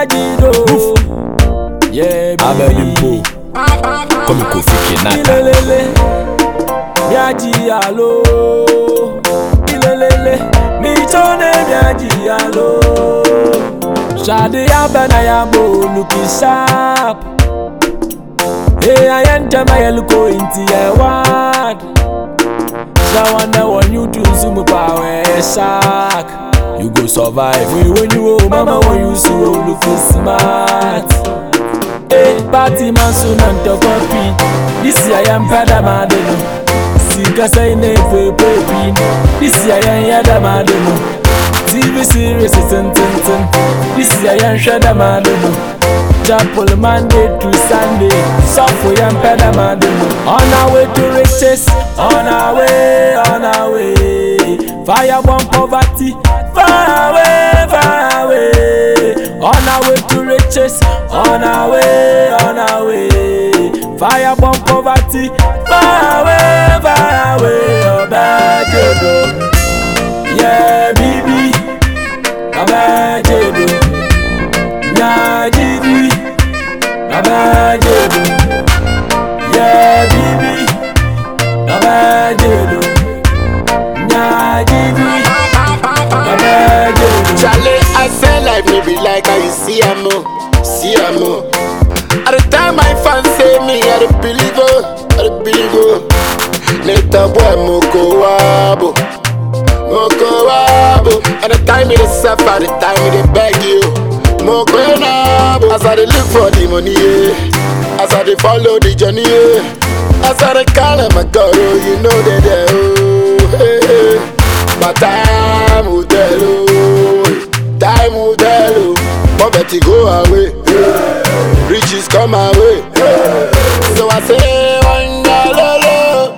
Nyajido. Yeah, Abelimpo. Comme Kofi Kinata. Ilelele. Nyaji alo. Ilelele. Michone nyaji alo. Shadi abana yabo looking sharp. Hey, I enter my elko into your word. So wonder when you do some power shark. You go survive when you oh mama when you so looking smart. Hey, party man soon and talk copy. This year I am Pada Madeno. Sika say ne pepe. This year I am Yada Madeno. TV series is ten. This year I am Shada Madeno. Chapel Monday to Sunday, Suffer and Pedamadino. On our way to riches, on our way. Fire bomb poverty, far away. On our way to riches, on our way. Fire bomb poverty, far away. Oh, bad Jedo. Yeah, baby, oh, bad Jedo. Nyajido. Abajedo, yeah, baby. Abajedo, Nyajido. Abajedo. Charlie, I say life may be like how you see a mo. At the time my fans say me, I don't believe her. Later boy, moko wabo. At the time it is suffer, the time it is beg you. As I dey look for the money, yeah. As I dey follow the journey, yeah. As I dey call my God, oh, you know they there, oh, hey. But time will tell, oh, time will tell, oh. Poverty go away, riches come away. So I say, one yalolo.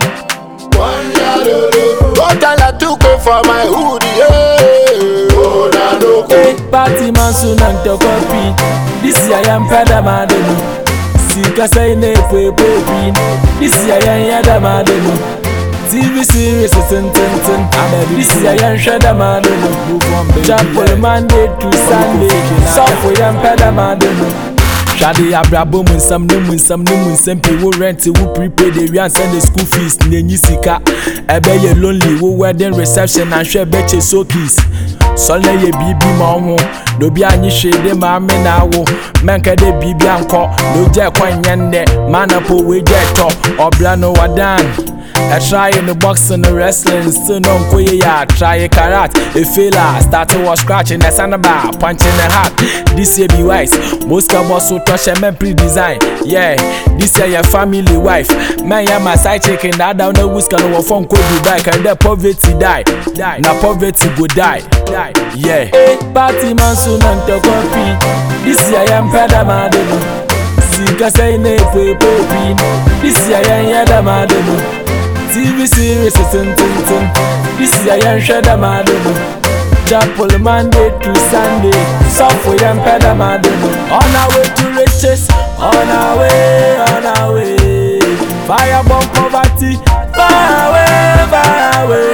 Go tell her to go for my hoodie, yeah. Oh, na no go. Party man soon and talk copy. This year I am Pada Madeno. Sika say ne pepe. This year I am Yada Madeno. TV series is ten. This year I am Shada Madeno. Chapel Monday to Sunday. Suffer and Pada Madeno. Shadi abrabo munsam pe wo rent wo prepaid we and send the school fees nenyi sika ebe ye lonely wo wedding reception and share beche sokis sole ye bibi ma ho no bi anyi hwede ma me na wo menka de bibi anko no je kwanyende manapo we je to obla no wadan. I try in the boxing and wrestling, still no koye ya. Try a karat, a failure. Started was scratching the sandbar, punching the heart. This year be wise. Most boss so touch and men pre-design. Yeah, this year your family wife. Man, ya my side chicken. That down the whisker no phone code you back and the poverty die. Now poverty go die. Yeah. Hey, party man soon and talk copy. This year I am Pada Madeno. Sika say ne pepe. This year I am Yada Madeno. TV series is ten. This year I am Shada Madeno. Chapel Monday to Sunday. Suffer and Pada Madeno. On our way to riches, on our way. Fire bomb poverty, far away.